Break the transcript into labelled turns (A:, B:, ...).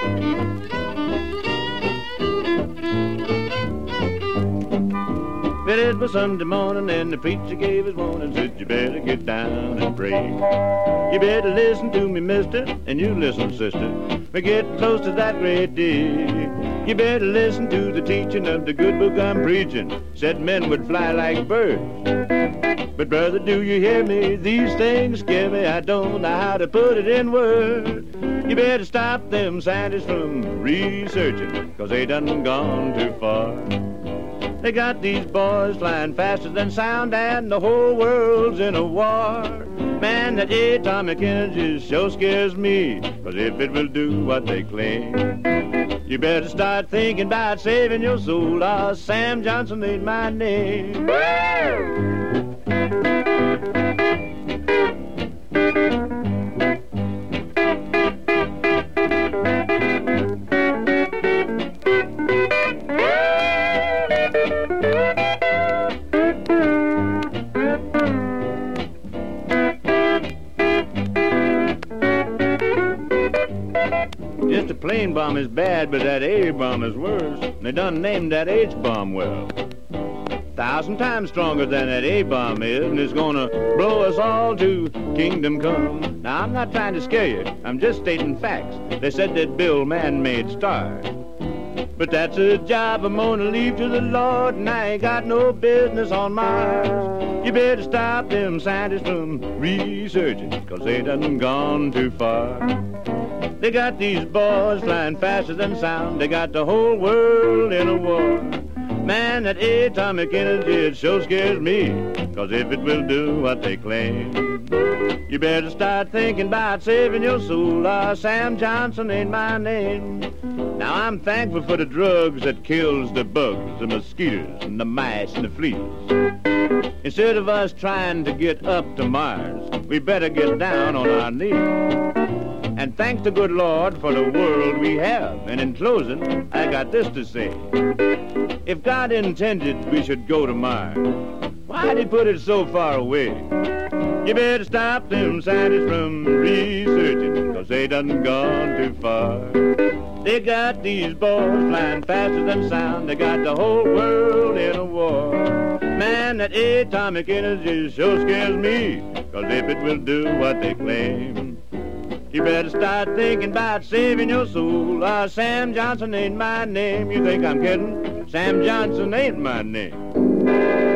A: Well, it was Sunday morning and the preacher gave his warning, said you better get down and pray. You better listen to me, mister, and you listen, sister. We're getting close to that great day. You better listen to the teaching of the good book I'm preaching. Said men would fly like birds. But brother, do you hear me? These things scare me. I don't know how to put it in words. You better stop them scientists from researching, 'cause they done gone too far. They got these boys flying faster than sound, and the whole world's in a war. Man, that atomic energy sure scares me, 'cause if it will do what they claim, you better start thinking about saving your soul. Ah, Sam Johnson ain't my name. Just a plain bomb is bad, but that A-bomb is worse. They done named that H-bomb well. 1,000 times stronger than that A-bomb is, and it's gonna blow us all to kingdom come. Now, I'm not trying to scare you. I'm just stating facts. They said they'd build man-made stars. But that's a job I'm gonna leave to the Lord, and I ain't got no business on Mars. You better stop them scientists from researching, 'cause they done gone too far. They got these boys flying faster than sound. They got the whole world in a war. Man, that atomic energy, it sure scares me, 'cause if it will do what they claim, you better start thinking about saving your soul. Ah, Sam Johnson ain't my name. Now, I'm thankful for the drugs that kills the bugs, the mosquitoes, and the mice, and the fleas. Instead of us trying to get up to Mars, we better get down on our knees. And thank the good Lord for the world we have. And in closing, I got this to say. If God intended we should go to Mars, why'd he put it so far away? You better stop them scientists from researching, 'cause they done gone too far. They got these boys flying faster than sound. They got the whole world in a war. Man, that atomic energy sure scares me, 'cause if it will do what they claim, you better start thinking about saving your soul. Ah, Sam Johnson ain't my name. You think I'm kidding? Sam Johnson ain't my name.